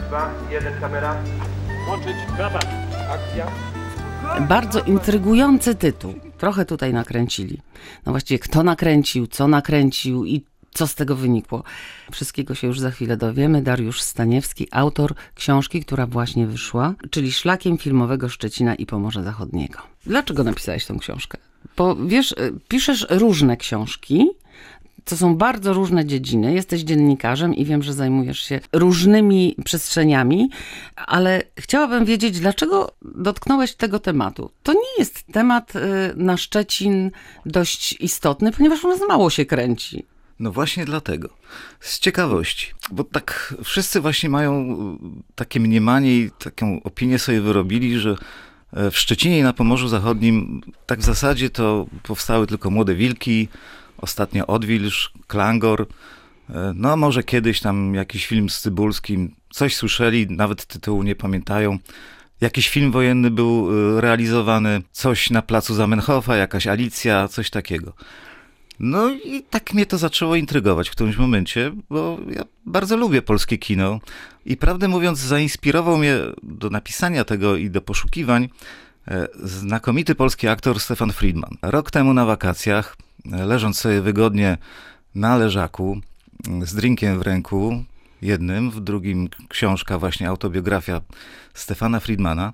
2, 1, kamera. Łączyć, klapa. Akcja. Bardzo intrygujący tytuł. Trochę tutaj nakręcili. No właściwie kto nakręcił, co nakręcił i co z tego wynikło. Wszystkiego się już za chwilę dowiemy. Dariusz Staniewski, autor książki, która właśnie wyszła, czyli Szlakiem filmowego Szczecina i Pomorza Zachodniego. Dlaczego napisałeś tę książkę? Bo wiesz, piszesz różne książki, to są bardzo różne dziedziny. Jesteś dziennikarzem i wiem, że zajmujesz się różnymi przestrzeniami, ale chciałabym wiedzieć, dlaczego dotknąłeś tego tematu. To nie jest temat na Szczecin dość istotny, ponieważ u nas mało się kręci. No właśnie dlatego. Z ciekawości. Bo tak wszyscy właśnie mają takie mniemanie i taką opinię sobie wyrobili, że w Szczecinie i na Pomorzu Zachodnim tak w zasadzie to powstały tylko Młode Wilki, ostatnio Odwilż, Klangor. No może kiedyś tam jakiś film z Cybulskim. Coś słyszeli, nawet tytułu nie pamiętają. Jakiś film wojenny był realizowany, coś na placu Zamenhofa, jakaś Alicja, coś takiego. No i tak mnie to zaczęło intrygować w którymś momencie, bo ja bardzo lubię polskie kino i prawdę mówiąc zainspirował mnie do napisania tego i do poszukiwań znakomity polski aktor Stefan Friedman. Rok temu na wakacjach, leżąc sobie wygodnie na leżaku z drinkiem w ręku, jednym, w drugim książka, właśnie autobiografia Stefana Friedmana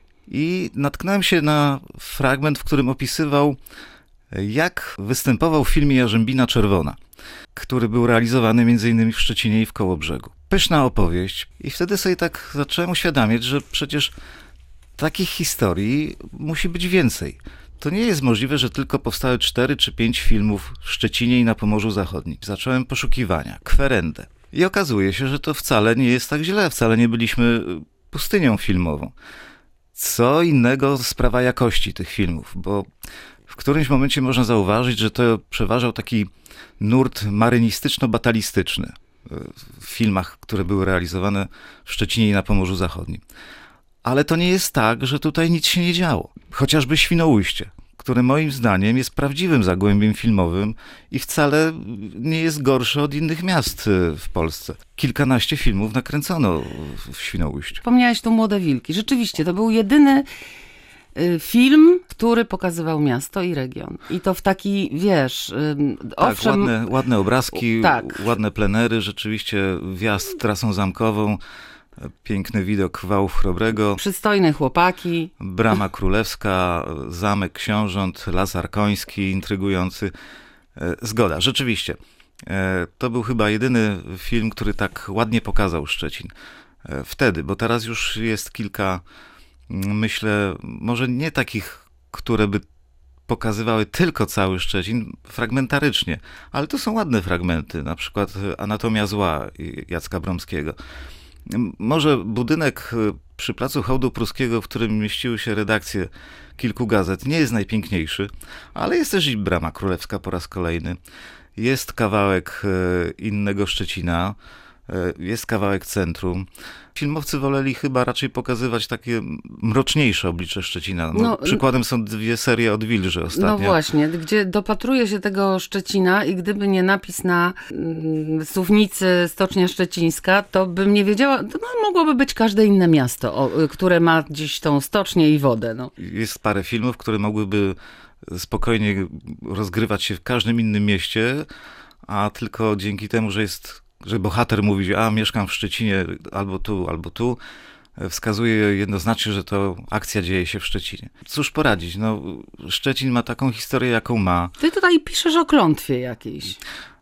i natknąłem się na fragment, w którym opisywał, jak występował w filmie Jarzębina Czerwona, który był realizowany m.in. w Szczecinie i w Kołobrzegu. Pyszna opowieść i wtedy sobie tak zacząłem uświadamiać, że przecież takich historii musi być więcej. To nie jest możliwe, że tylko powstały 4 czy 5 filmów w Szczecinie i na Pomorzu Zachodnim. Zacząłem poszukiwania, kwerendę. I okazuje się, że to wcale nie jest tak źle, wcale nie byliśmy pustynią filmową. Co innego sprawa jakości tych filmów, bo w którymś momencie można zauważyć, że to przeważał taki nurt marynistyczno-batalistyczny w filmach, które były realizowane w Szczecinie i na Pomorzu Zachodnim. Ale to nie jest tak, że tutaj nic się nie działo. Chociażby Świnoujście, które moim zdaniem jest prawdziwym zagłębiem filmowym i wcale nie jest gorsze od innych miast w Polsce. Kilkanaście filmów nakręcono w Świnoujściu. Wspomniałeś tu Młode Wilki. Rzeczywiście, to był jedyny film, który pokazywał miasto i region. I to w taki, wiesz, tak, owszem... ładne obrazki, tak. Ładne plenery, rzeczywiście wjazd trasą zamkową, piękny widok wałów Chrobrego. Przystojne chłopaki. Brama Królewska, Zamek Książąt, Las Arkoński, intrygujący. Zgoda, rzeczywiście. To był chyba jedyny film, który tak ładnie pokazał Szczecin. Wtedy, bo teraz już jest kilka, myślę, może nie takich, które by pokazywały tylko cały Szczecin, fragmentarycznie, ale to są ładne fragmenty, na przykład Anatomia zła Jacka Bromskiego. Może budynek przy Placu Hołdu Pruskiego, w którym mieściły się redakcje kilku gazet, nie jest najpiękniejszy, ale jest też i Brama Królewska po raz kolejny. Jest kawałek innego Szczecina, jest kawałek centrum. Filmowcy woleli chyba raczej pokazywać takie mroczniejsze oblicze Szczecina. Przykładem są 2 serie Odwilży ostatnio. No właśnie, gdzie dopatruje się tego Szczecina i gdyby nie napis na słownicy Stocznia Szczecińska, to bym nie wiedziała, mogłoby być każde inne miasto, które ma gdzieś tą stocznię i wodę. No. Jest parę filmów, które mogłyby spokojnie rozgrywać się w każdym innym mieście, a tylko dzięki temu, że bohater mówi, mieszkam w Szczecinie albo tu, wskazuje jednoznacznie, że to akcja dzieje się w Szczecinie. Cóż poradzić, Szczecin ma taką historię, jaką ma. Ty tutaj piszesz o klątwie jakiejś.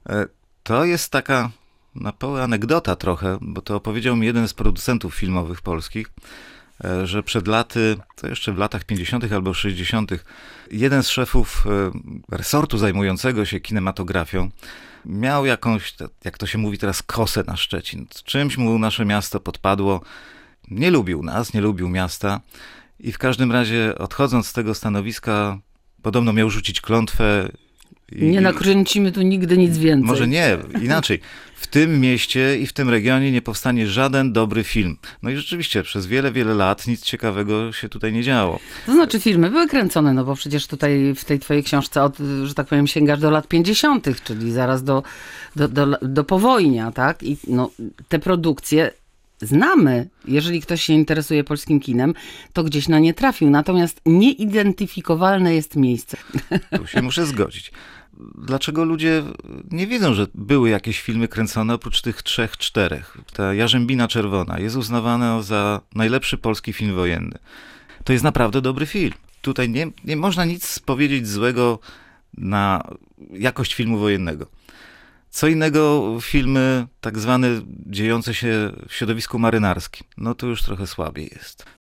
To jest taka na poły anegdota trochę, bo to opowiedział mi jeden z producentów filmowych polskich, że przed laty, to jeszcze w latach 50. albo 60., jeden z szefów resortu zajmującego się kinematografią miał jakąś, jak to się mówi teraz, kosę na Szczecin. Czymś mu nasze miasto podpadło. Nie lubił nas, nie lubił miasta i w każdym razie odchodząc z tego stanowiska podobno miał rzucić klątwę. Nie nakręcimy tu nigdy nic więcej. Może nie, inaczej. W tym mieście i w tym regionie nie powstanie żaden dobry film. No i rzeczywiście przez wiele, wiele lat nic ciekawego się tutaj nie działo. To znaczy filmy były kręcone, bo przecież tutaj w tej twojej książce, że tak powiem, sięgasz do lat 50., czyli zaraz do powojnia, tak? I te produkcje znamy. Jeżeli ktoś się interesuje polskim kinem, to gdzieś na nie trafił. Natomiast nieidentyfikowalne jest miejsce. Tu się muszę zgodzić. Dlaczego ludzie nie wiedzą, że były jakieś filmy kręcone oprócz tych 3, 4? Ta Jarzębina Czerwona jest uznawana za najlepszy polski film wojenny. To jest naprawdę dobry film. Tutaj nie można nic powiedzieć złego na jakość filmu wojennego. Co innego filmy tak zwane dziejące się w środowisku marynarskim. No to już trochę słabiej jest.